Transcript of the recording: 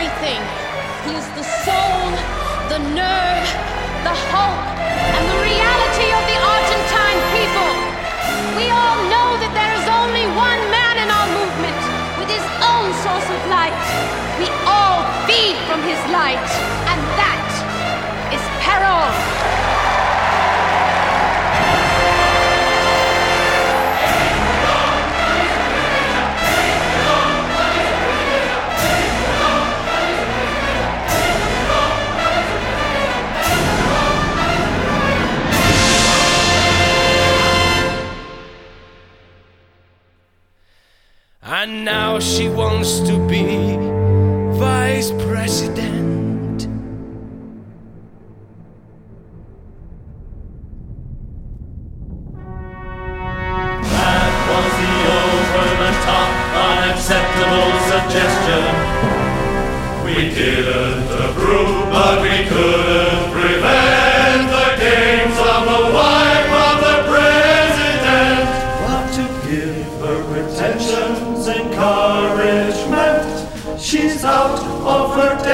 everything. He is the soul, the nerve, the hope, and the reality of the Argentine people. We all know that there is only one man in our movement, with his own source of light. We all feed from his light, and that is Perón. And now she wants to be vice president. That was the over-the-top, unacceptable suggestion. We didn't approve, but we couldn't prevent the games of the wife of the president. What to give her pretensions encouragement? She's out of her